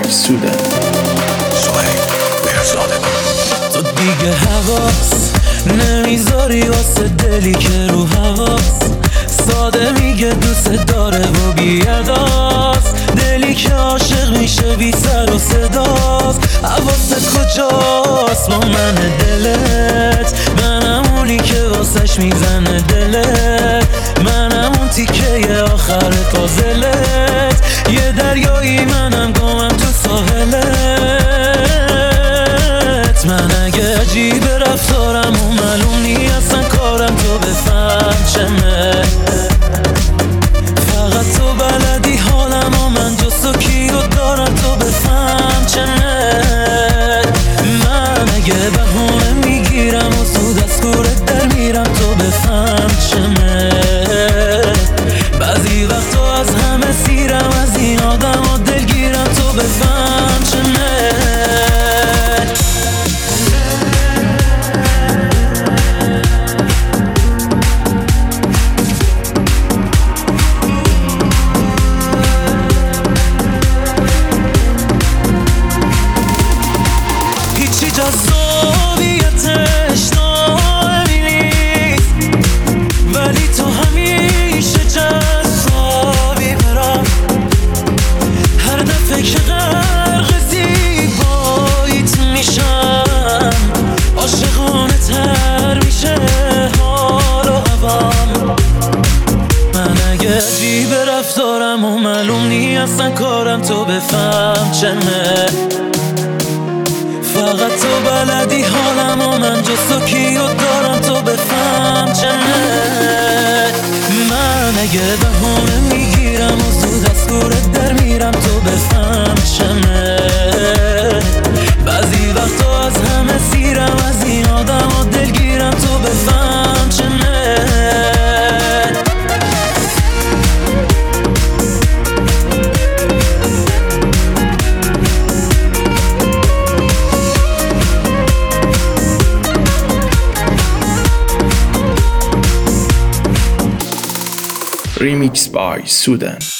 سودن. تو دیگه حواس نمیذاری واسه دلی که رو هواست، ساده میگه دوست داره و بیاداست، دلی که عاشق میشه بی سر و صداست. حواست کجاست با من دلت؟ منم اونی که واسش میزنه دلت، منم اون تیکه آخر پازلت، یه دریایی منم گمم تو ساحلت. من اگه عجیب رفتارم و معلوم نی اصلا کارم تو بفهم چمه، فقط تو بلدی حالم و من جز تو کیو دارم تو بفهم چمه. من اگه بهونه میگیرم و زود از کورت در میرم تو بفهم چمه. بعضی وقتا از همه سیرم از این آدم و دلگیرم تو بفهم چمه. جذابیتش ناهمی نیست، ولی تو همیشه جذابی برام. هر دفعه که غرق زیباییت میشم، عاشقانه تر میشه حال و هوام. من اگه عجیب رفتارم و معلوم نی اصلا کارم تو بفهم چمه، فقط تو بلدی حالم و من جز تو کیو دارم تو بفهم چمه. من اگه بهونه میگیرم و زود از کورت در میرم تو بفهم چمه. بعضی وقتا از همه سیرم از این آدم و دلگیرم تو بفهم چمه. Remix by Sudan.